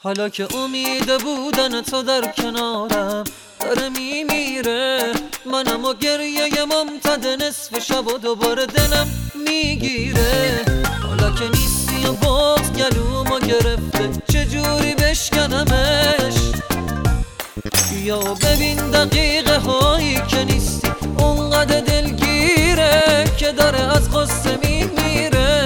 حالا که امید بودن تو در کنارم داره میمیره، منم و گریه ممتد نصف شب و دوباره دلم میگیره. حالا که نیستی و باز گلومو گرفته چجوری بشکنمش؟ بیا ببین دقیقه هایی که نیستی اونقدر دلگیره که داره از غصه میمیره.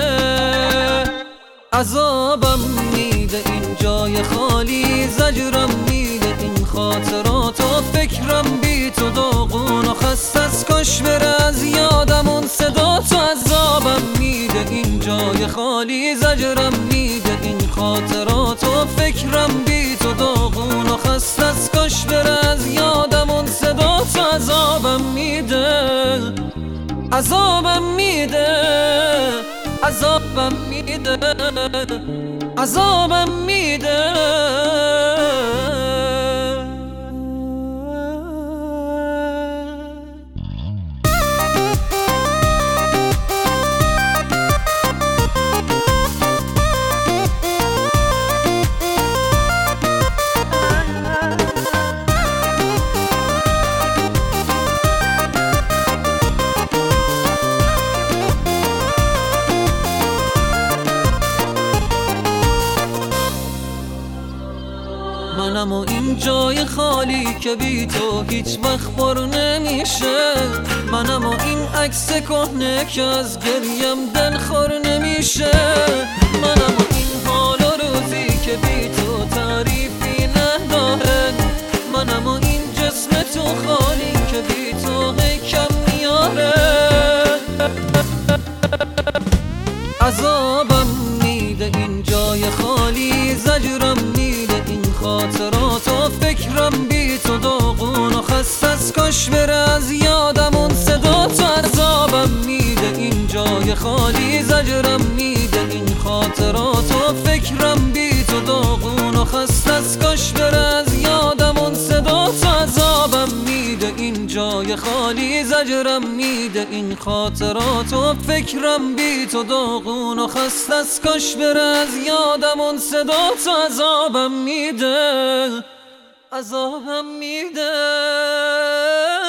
عذابم میده این جای خالی، زجرم میده این خاطرات و فکرم بی تو داغون و خسته از کاش بره از یادم اون صدا تو. عذابم میده این جای خالی، زجرم میده این خاطرات و فکرم بی تو داغون و خسته از کاش بره از یادم اون صدا تو. عذابم میده، عذابم میده، عذابم میده، عذابم میده. منم و این جای خالی که بی تو هیچ وقت پر نمیشه، منم و این عکس کهنه که از گریم دلخور نمیشه، منم و این حال و روزی که بی تو تعریفی نداره، منم و این جسم تو خالی که بی تو کم میاره. عذابم میده این جای خالی، زجرم میده این خاطرات و فکرم بی تو داغون و خسته از کاش بره از یادم اون صدا تو. عذابم میده این جای خالی، زجرم میده این خاطرات و فکرم بی تو داغون و خسته از کاش بره از یادم اون صدا تو. عذابم میده این جای خالی، زجرم میده این خاطرات و فکرم بی تو داغون و خسته از کاش بره از یادم اون صدا تو. عذابم میده، عذابم میده.